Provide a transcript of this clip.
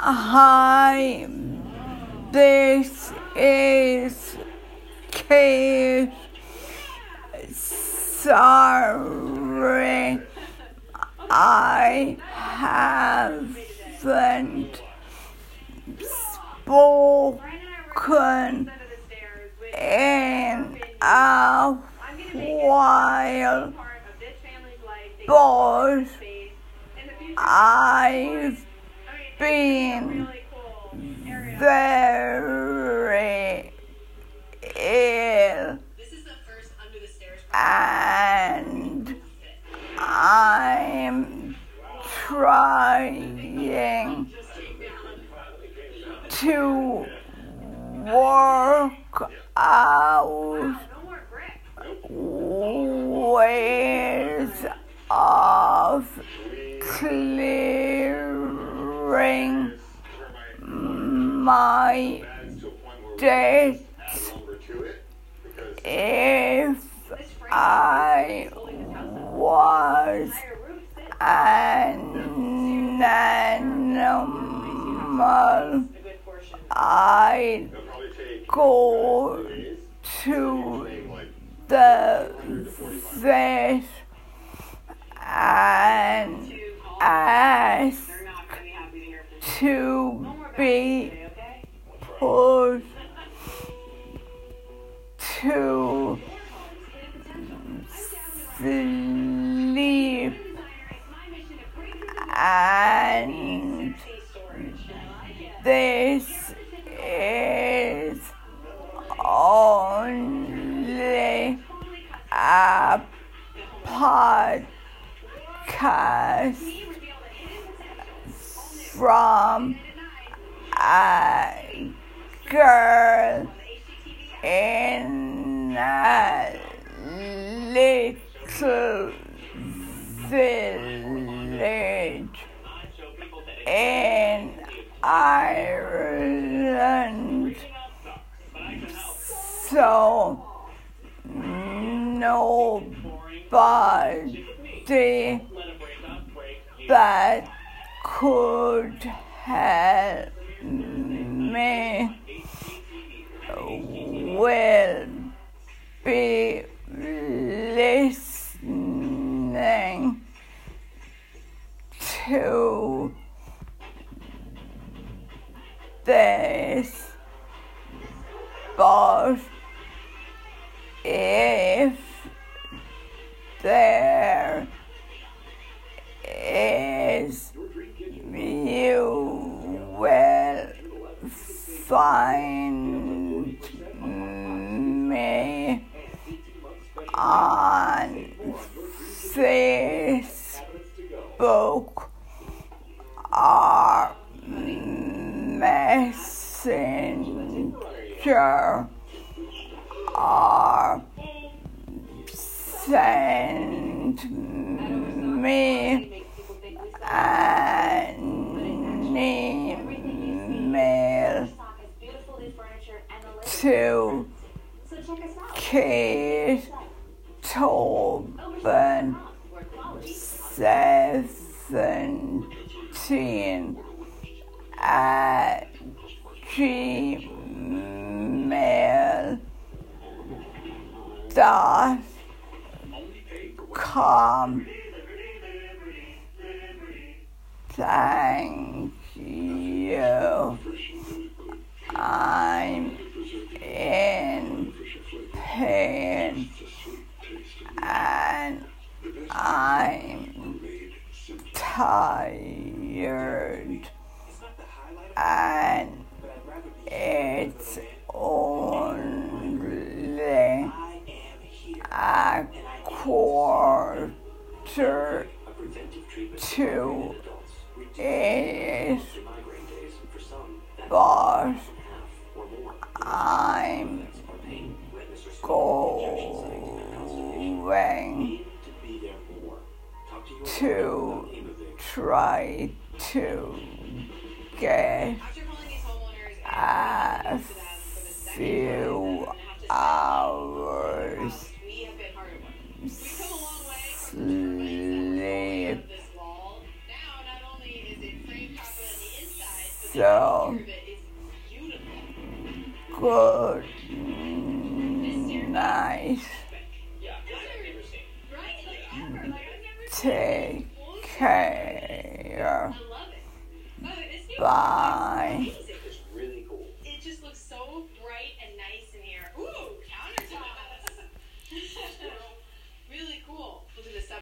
Hi, this is Kate. Sorry, I haven't spoken in a while, but I've been very ill and I'm trying to work out ways of clearing my debts. If I was an animal, I'd go to the vet and ask to be put to sleep, and this is only a podcast from a girl in a little village in Ireland. So nobody that could help me will be listening to this, but if there is, you will find me on Facebook or Messenger or send me an email to KateToben17@gmail.com. Thank you. I'm in pain and I'm tired, and it's only a quarter to 8, but I'm going to try to get a few hours sleep. So So, good night. Take care. Bye.